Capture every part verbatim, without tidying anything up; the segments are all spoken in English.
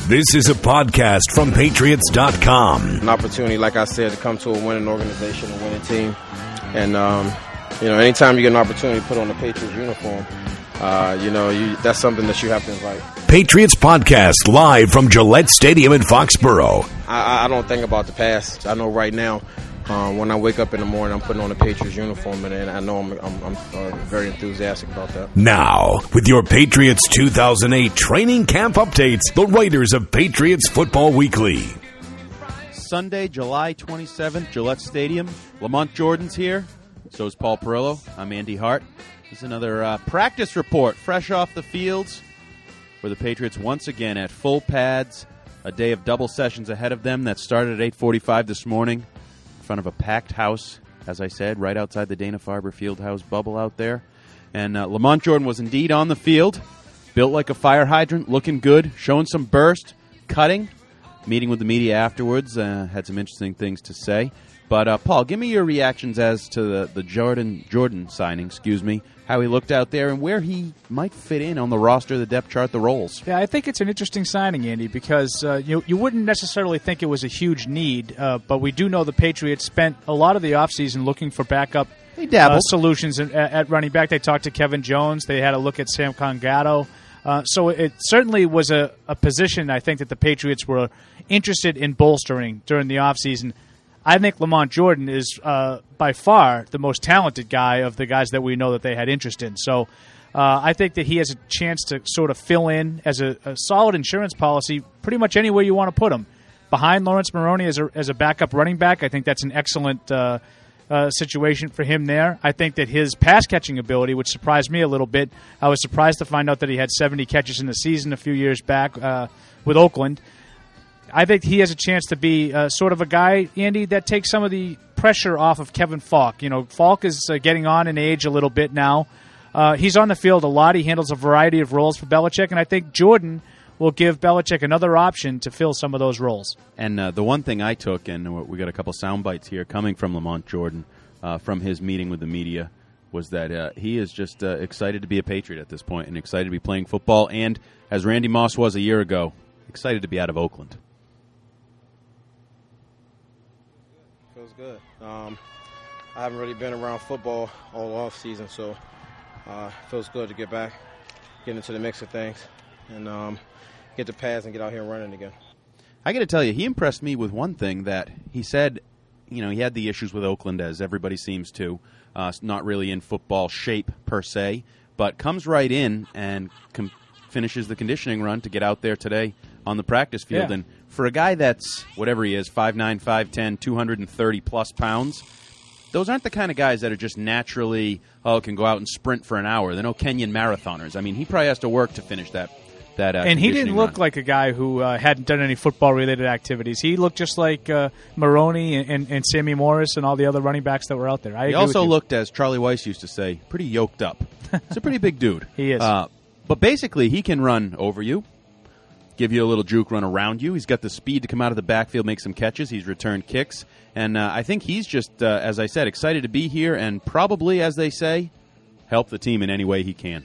This is a podcast from Patriots dot com. An opportunity, like I said, to come to a winning organization, a winning team. And, um, you know, anytime you get an opportunity to put on the Patriots uniform, uh, you know, you, that's something that you have to invite. Patriots Podcast, live from Gillette Stadium in Foxborough. I, I don't think about the past. I know right now, uh, when I wake up in the morning, I'm putting on the Patriots uniform, and, and I know I'm, I'm, I'm uh, very enthusiastic about that. Now, with your Patriots two thousand eight training camp updates, the writers of Patriots Football Weekly. Sunday, July twenty-seventh, Gillette Stadium. Lamont Jordan's here. So is Paul Perillo. I'm Andy Hart. This is another uh, practice report, fresh off the fields, for the Patriots once again at full pads. A day of double sessions ahead of them that started at eight forty-five this morning in front of a packed house, as I said, right outside the Dana-Farber Fieldhouse bubble out there. And uh, Lamont Jordan was indeed on the field, built like a fire hydrant, looking good, showing some burst, cutting, meeting with the media afterwards, uh, had some interesting things to say. But, uh, Paul, give me your reactions as to the, the Jordan Jordan signing, excuse me, how he looked out there and where he might fit in on the roster, the depth chart, the roles. Yeah, I think it's an interesting signing, Andy, because uh, you you wouldn't necessarily think it was a huge need, uh, but we do know the Patriots spent a lot of the offseason looking for backup uh, solutions at, at running back. They talked to Kevin Jones. They had a look at Sam Congatto. Uh, so it certainly was a, a position, I think, that the Patriots were interested in bolstering during the offseason. I think Lamont Jordan is uh, by far the most talented guy of the guys that we know that they had interest in. So uh, I think that he has a chance to sort of fill in as a, a solid insurance policy pretty much anywhere you want to put him. Behind Lawrence Maroney as a, as a backup running back, I think that's an excellent uh, uh, situation for him there. I think that his pass-catching ability, which surprised me a little bit, I was surprised to find out that he had seventy catches in the season a few years back uh, with Oakland. I think he has a chance to be uh, sort of a guy, Andy, that takes some of the pressure off of Kevin Falk. You know, Falk is uh, getting on in age a little bit now. Uh, he's on the field a lot. He handles a variety of roles for Belichick, and I think Jordan will give Belichick another option to fill some of those roles. And uh, the one thing I took, and we got a couple sound bites here coming from Lamont Jordan uh, from his meeting with the media, was that uh, he is just uh, excited to be a Patriot at this point and excited to be playing football, and as Randy Moss was a year ago, excited to be out of Oakland. Feels good. Um, I haven't really been around football all off season, so uh, it feels good to get back, get into the mix of things, and um, get the pads and get out here and running again. I got to tell you, he impressed me with one thing that he said. You know, he had the issues with Oakland, as everybody seems to, uh, not really in football shape per se, but comes right in and com- finishes the conditioning run to get out there today on the practice field. Yeah. And for a guy that's, whatever he is, five nine, five ten, two hundred thirty plus pounds, those aren't the kind of guys that are just naturally, oh, can go out and sprint for an hour. They're no Kenyan marathoners. I mean, he probably has to work to finish that that uh, And he didn't look run. like a guy who uh, hadn't done any football-related activities. He looked just like uh, Maroney and, and, and Sammy Morris and all the other running backs that were out there. I he agree also with you. looked, as Charlie Weiss used to say, pretty yoked up. He's a pretty big dude. He is. Uh, but basically, he can run over you, give you a little juke run around you. He's got the speed to come out of the backfield, make some catches. He's returned kicks. And uh, I think he's just, uh, as I said, excited to be here and probably, as they say, help the team in any way he can.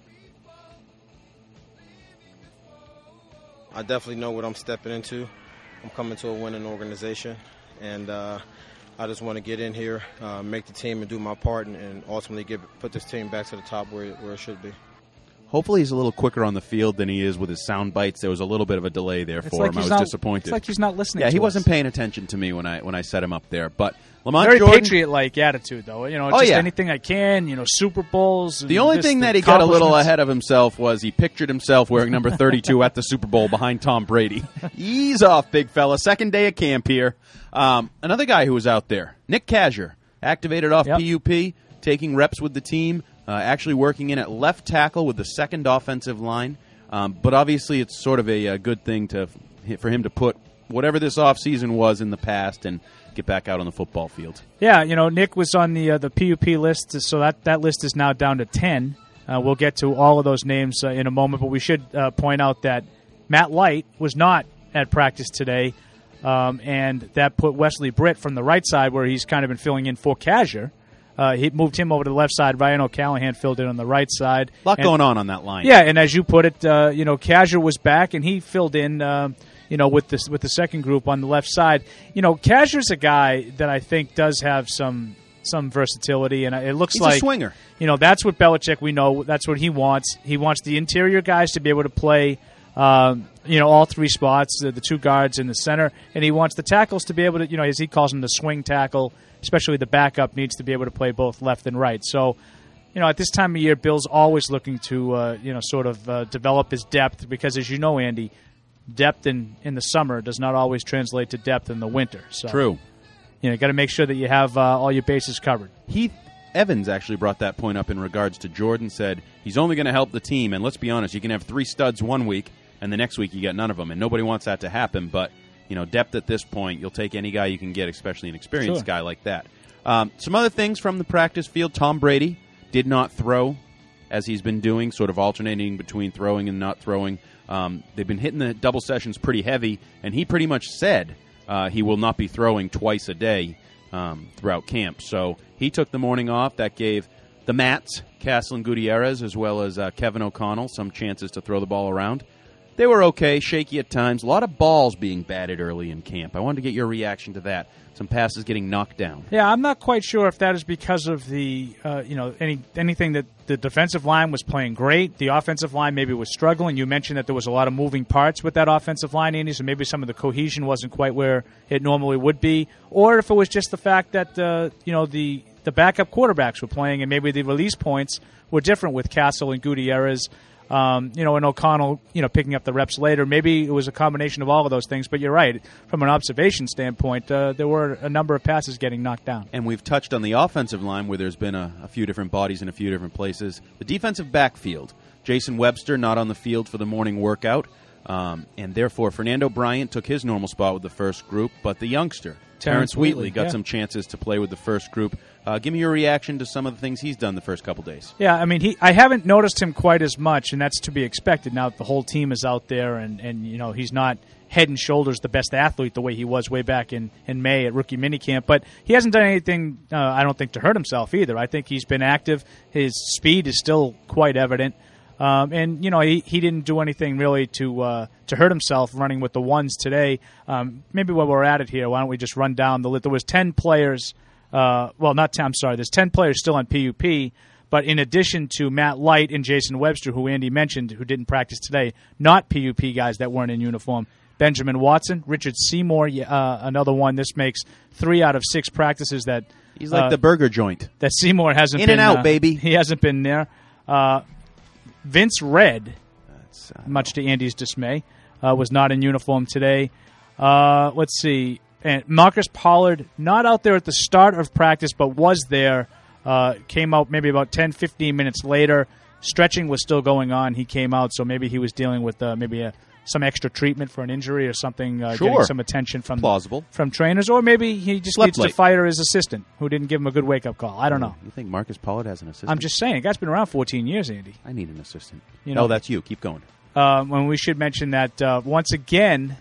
I definitely know what I'm stepping into. I'm coming to a winning organization, and uh, I just want to get in here, uh, make the team and do my part, and, and ultimately get, put this team back to the top where, where it should be. Hopefully he's a little quicker on the field than he is with his sound bites. There was a little bit of a delay there It's for like him. I he's was not- disappointed. It's like he's not listening yeah, to he us. wasn't paying attention to me when I when I set him up there. But Lamont Very Jordan, Patriot-like attitude, though. You know, Oh, just yeah. anything I can, you know, Super Bowls. the only this, thing the that he got a little accomplishments. ahead of himself was he pictured himself wearing number thirty-two at the Super Bowl behind Tom Brady. Ease off, big fella. Second day of camp here. Um, another guy who was out there, Nick Kazir, activated off Yep. P U P, taking reps with the team, uh, actually working in at left tackle with the second offensive line. Um, but obviously it's sort of a, a good thing to for him to put whatever this offseason was in the past and get back out on the football field. Yeah, you know, Nick was on the uh, the P U P list, so that, that list is now down to ten. Uh, we'll get to all of those names uh, in a moment, but we should uh, point out that Matt Light was not at practice today, um, and that put Wesley Britt from the right side, where he's kind of been filling in for Kazir, Uh, he moved him over to the left side. Ryan O'Callahan filled in on the right side. A lot and, going on on that line. Yeah, and as you put it, uh, you know, Kazir was back, and he filled in, uh, you know, with this with the second group on the left side. You know, Kazir's a guy that I think does have some some versatility, and it looks He's like a swinger. You know, that's what Belichick, we know, that's what he wants. He wants the interior guys to be able to play, um, you know, all three spots, the, the two guards in the center, and he wants the tackles to be able to, you know, as he calls them, the swing tackle, especially the backup needs to be able to play both left and right. So, you know, at this time of year, Bill's always looking to, uh, you know, sort of uh, develop his depth because, as you know, Andy, depth in, in the summer does not always translate to depth in the winter. So, True. You know, you got to make sure that you have uh, all your bases covered. Heath Evans actually brought that point up in regards to Jordan, said he's only going to help the team, and let's be honest, you can have three studs one week, and the next week you got none of them, and nobody wants that to happen, but, you know, depth at this point, you'll take any guy you can get, especially an experienced Sure. guy like that. Um, some other things from the practice field, Tom Brady did not throw, as he's been doing, sort of alternating between throwing and not throwing. Um, they've been hitting the double sessions pretty heavy, and he pretty much said uh, he will not be throwing twice a day um, throughout camp. So he took the morning off. That gave the Mats, Castle and Gutierrez, as well as uh, Kevin O'Connell, some chances to throw the ball around. They were okay, shaky at times. A lot of balls being batted early in camp. I wanted to get your reaction to that. Some passes getting knocked down. Yeah, I'm not quite sure if that is because of the, uh, you know, any anything that the defensive line was playing great. The offensive line maybe was struggling. You mentioned that there was a lot of moving parts with that offensive line, Andy, so maybe some of the cohesion wasn't quite where it normally would be. Or if it was just the fact that, uh, you know, the, the backup quarterbacks were playing and maybe the release points were different with Castle and Gutierrez. Um, you know, and O'Connell, you know, picking up the reps later. Maybe it was a combination of all of those things, but you're right. From an observation standpoint, uh, there were a number of passes getting knocked down. And we've touched on the offensive line where there's been a, a few different bodies in a few different places. The defensive backfield, Jason Webster not on the field for the morning workout, um, and therefore Fernando Bryant took his normal spot with the first group, but the youngster, Terrence, Terrence Wheatley, Wheatley, got yeah. some chances to play with the first group. Uh, give me your reaction to some of the things he's done the first couple days. Yeah, I mean, he. I haven't noticed him quite as much, and that's to be expected now that the whole team is out there, and, and you know, he's not head and shoulders the best athlete the way he was way back in, in May at rookie minicamp. But he hasn't done anything, uh, I don't think, to hurt himself either. I think he's been active. His speed is still quite evident. Um, and, you know, he, he didn't do anything really to uh, to hurt himself running with the ones today. Um, maybe while we're at it here, why don't we just run down the list? There was ten players. Uh, well, not ten, I'm sorry. There's ten players still on P U P, but in addition to Matt Light and Jason Webster, who Andy mentioned, who didn't practice today, not P U P guys that weren't in uniform. Benjamin Watson, Richard Seymour, uh, another one. This makes three out of six practices that He's like uh, the burger joint. that Seymour hasn't In been and out, uh, baby. He hasn't been there. Uh, Vince Red, That's, uh, much to Andy's dismay, uh, was not in uniform today. Uh, let's see. And Marcus Pollard, not out there at the start of practice, but was there. Uh, came out maybe about ten, fifteen minutes later. Stretching was still going on. He came out, so maybe he was dealing with uh, maybe a, some extra treatment for an injury or something, uh, Sure. getting some attention from Plausible. from trainers. Or maybe he just Slept needs late. to fire his assistant, who didn't give him a good wake-up call. I don't know. You think Marcus Pollard has an assistant? I'm just saying. The guy's been around fourteen years, Andy. I need an assistant. You know- oh, that's you. Keep going. Um, and we should mention that, uh, once again,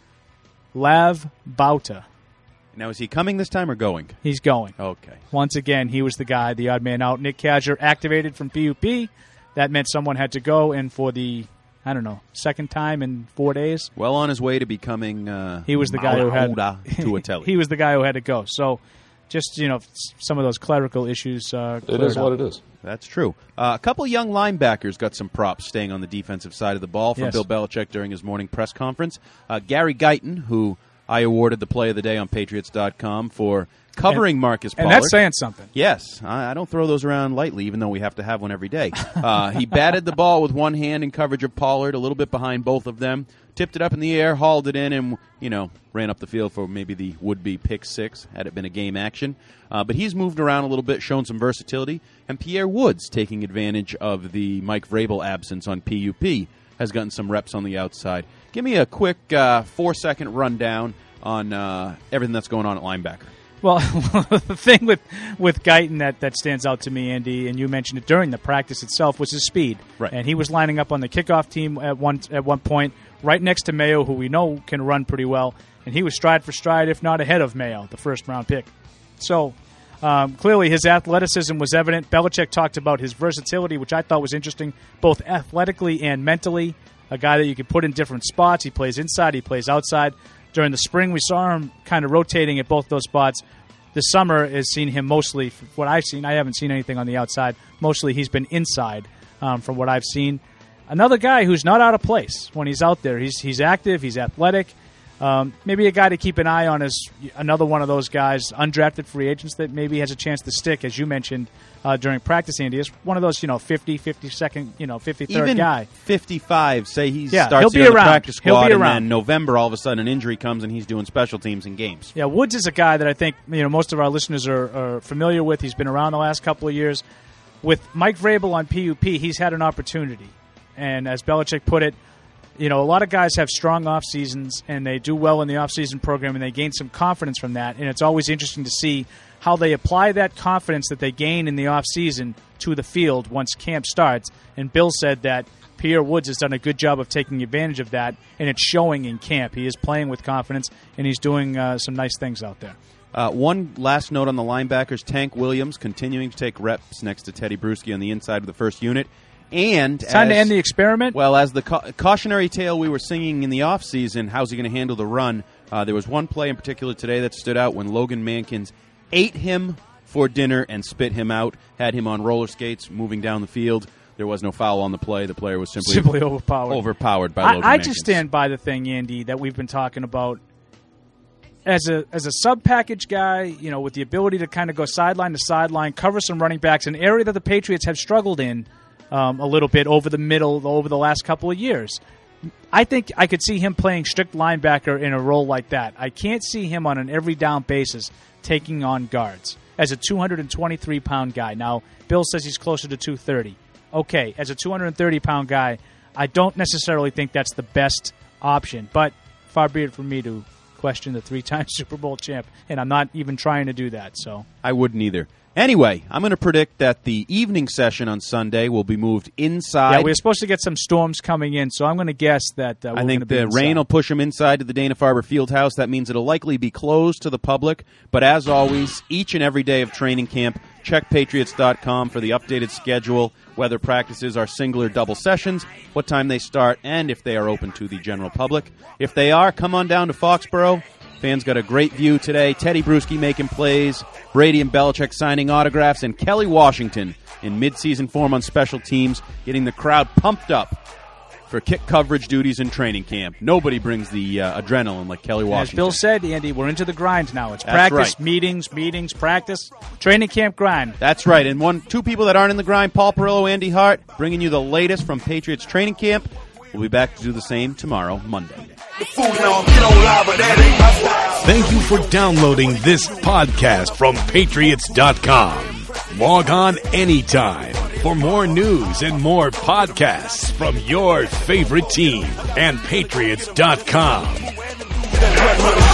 Lav Bauta, Now, is he coming this time or going? he's going. Okay. Once again, he was the guy, the odd man out. Nick Kazir activated from P U P. That meant someone had to go, and for the, I don't know, second time in four days, Well on his way to becoming uh, he was the guy who had Maura Tuatelli. he was the guy who had to go. So, just you know, s- some of those clerical issues. Uh, It is what it is. That's true. Uh, a couple young linebackers got some props staying on the defensive side of the ball from Yes. Bill Belichick during his morning press conference. Uh, Gary Guyton, who I awarded the play of the day on Patriots dot com for covering And- Marcus and Pollard. that's saying something. Yes, I, I don't throw those around lightly, even though we have to have one every day. Uh, he batted the ball with one hand in coverage of Pollard, a little bit behind both of them, tipped it up in the air, hauled it in, and, you know, ran up the field for maybe the would-be pick six, had it been a game action. Uh, but he's moved around a little bit, shown some versatility, and Pierre Woods, taking advantage of the Mike Vrabel absence on P U P, has gotten some reps on the outside. Give me a quick uh, four-second rundown on uh, everything that's going on at linebacker. Well, the thing with with Guyton that, that stands out to me, Andy, and you mentioned it during the practice itself, was his speed. Right. And he was lining up on the kickoff team at one at one point, right next to Mayo, who we know can run pretty well, and he was stride for stride, if not ahead of Mayo, the first round pick. So, Um, clearly, his athleticism was evident. Belichick talked about his versatility, which I thought was interesting, both athletically and mentally. A guy that you could put in different spots. He plays inside. He plays outside. During the spring, we saw him kind of rotating at both those spots. This summer has seen him mostly, from what I've seen, I haven't seen anything on the outside. Mostly he's been inside um, from what I've seen. Another guy who's not out of place when he's out there. He's he's active. He's athletic. Um, maybe a guy to keep an eye on is another one of those guys, undrafted free agents that maybe has a chance to stick, as you mentioned uh, during practice, Andy. Is one of those, you know, fifty, fifty-second, you know, fifty-third Even guy. fifty-five, say he yeah, starts he'll be on the around. practice squad, he'll be and around. then November, all of a sudden, an injury comes, and he's doing special teams in games. Yeah, Woods is a guy that I think you know most of our listeners are, are familiar with. He's been around the last couple of years. With Mike Vrabel on P U P, he's had an opportunity. And as Belichick put it, you know, a lot of guys have strong off seasons and they do well in the off season program and they gain some confidence from that. And it's always interesting to see how they apply that confidence that they gain in the off season to the field once camp starts. And Bill said that Pierre Woods has done a good job of taking advantage of that, and it's showing in camp. He is playing with confidence and he's doing uh, some nice things out there. Uh, one last note on the linebackers: Tank Williams continuing to take reps next to Teddy Bruschi on the inside of the first unit. And it's time as, to end the experiment. Well, as the ca- cautionary tale we were singing in the offseason, how's he going to handle the run? Uh, there was one play in particular today that stood out when Logan Mankins ate him for dinner and spit him out, had him on roller skates moving down the field. There was no foul on the play. The player was simply, simply overpowered. overpowered by I, Logan I Mankins. just stand by the thing, Andy, that we've been talking about. As a as a sub-package guy, you know, with the ability to kind of go sideline to sideline, cover some running backs, an area that the Patriots have struggled in um, a little bit over the middle, over the last couple of years. I think I could see him playing strict linebacker in a role like that. I can't see him on an every down basis taking on guards as a two hundred twenty-three pound guy. Now, Bill says he's closer to two thirty. Okay, as a two hundred thirty pound guy, I don't necessarily think that's the best option, but far be it from me to question the three-time Super Bowl champ, and I'm not even trying to do that. So I wouldn't either. Anyway, I'm going to predict that the evening session on Sunday will be moved inside. Yeah, we're supposed to get some storms coming in, so I'm going to guess that uh, we're I think be the inside. rain will push them inside to the Dana-Farber Fieldhouse. That means it'll likely be closed to the public. But as always, each and every day of training camp, check Patriots dot com for the updated schedule, whether practices are single or double sessions, what time they start, and if they are open to the general public. If they are, come on down to Foxborough. Fans got a great view today. Teddy Bruschi making plays, Brady and Belichick signing autographs, and Kelly Washington in midseason form on special teams, getting the crowd pumped up for kick coverage duties in training camp. Nobody brings the uh, adrenaline like Kelly Washington. As Bill said, Andy, we're into the grind now. It's That's practice, right. meetings, meetings, practice, training camp grind. That's right. And one, two people that aren't in the grind, Paul Perillo, Andy Hart, bringing you the latest from Patriots training camp. We'll be back to do the same tomorrow, Monday. Thank you for downloading this podcast from Patriots dot com. Log on anytime for more news and more podcasts from your favorite team and Patriots dot com.